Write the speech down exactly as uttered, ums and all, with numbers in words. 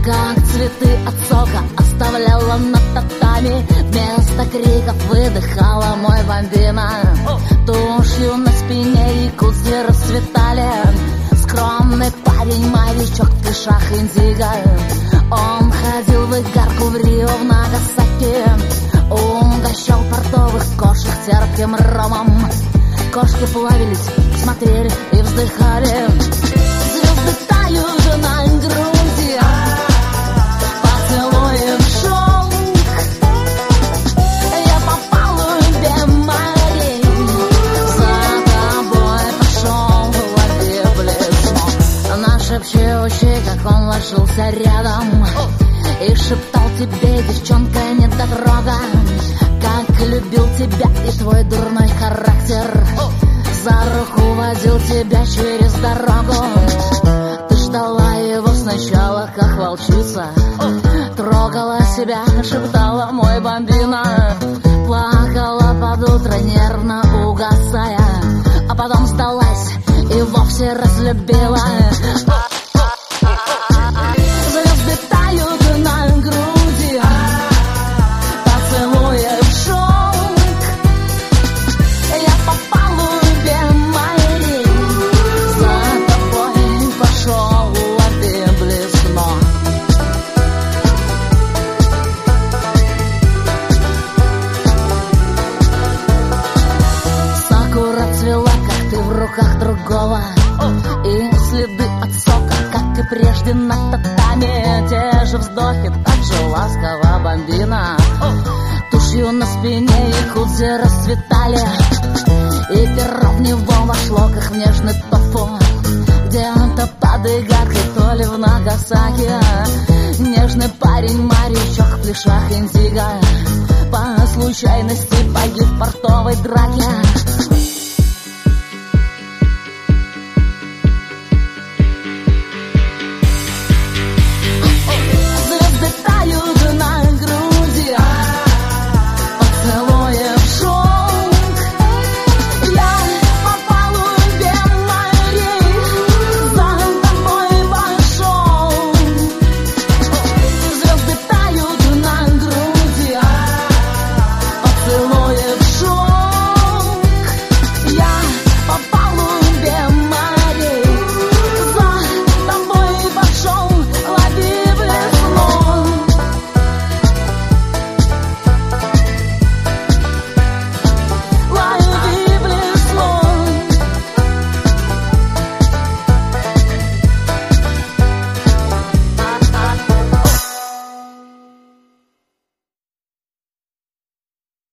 как цветы от сока оставляла на татами. Вместо криков выдыхала мой бомбина. Тушью на спине и кудри расцветали. Скромный парень, морячок в клешах индиго. Он ходил в игарку в Рио, в Нагасаки. Угощал портовых кошек терпким ромом. Кошки плавились, смотрели и вздыхали. Звезды тают на груди, поцелуи в шелк. Я попал в Бемарий, за тобой пошел, лови блесну. Нашепчущий, как он ложился рядом, и шептал тебе, девчонка, недотрога, как любил тебя и твой дурной характер. За руку водил тебя через дорогу. Ты ждала его сначала, как волчица. Трогала себя, шептала мой бомбина. Плакала под утро, нервно угасая, а потом сдалась и вовсе разлюбила. Звезды тают на груди, поцелуя в шелк. Я попал в Бемарий, за тобой пошел, лови блесну. Сакура цвела, как ты в руках другого, и следы от сока, как и прежде на татами. Те же вздохи, так же ласково бомбина. Тушью на спине и кудри расцветали, и перо в него вошло, как в нежный тофу. Где-то под игаркой, то ли в Нагасаки, нежный парень, морячок в клешах индиго, по случайности погиб в портовой драке.